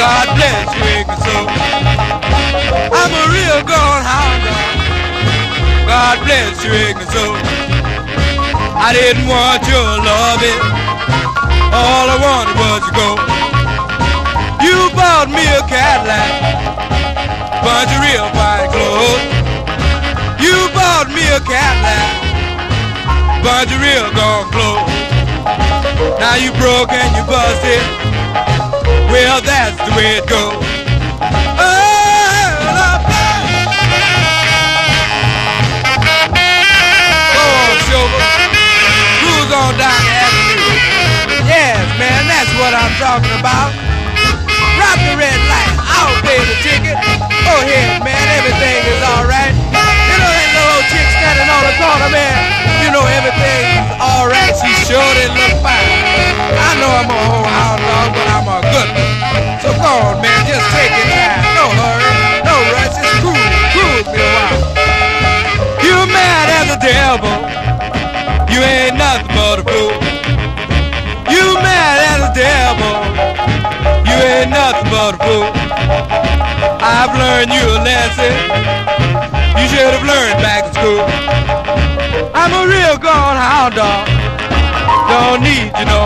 God bless you, aching soul. I'm a real gone hound dog. God bless you, aching soul. I didn't want your loving. All I wanted was to go. You bought me a Cadillac, bunch of real fine clothes. You bought me a Cadillac, bunch of real gone clothes. Now you broke and you busted. Well, that's the way it goes. Cruise on down the avenue. Yes, man, that's what I'm talking about. Drop the red light, I'll pay the ticket. Go ahead, man, everything is alright. You know that little old chick standing on the corner, man. You know everything's alright, she sure didn't look fine. I know I'm a whole hound dog, but I'm a good one. So go on, man, just take your time. No hurry, no rush, just cruise me a while. You're mad as a devil. You ain't nothing but a fool. You mad as a devil. You ain't nothing but a fool. I've learned you a lesson you should have learned back in school. I'm a real gone hound dog. Don't need you no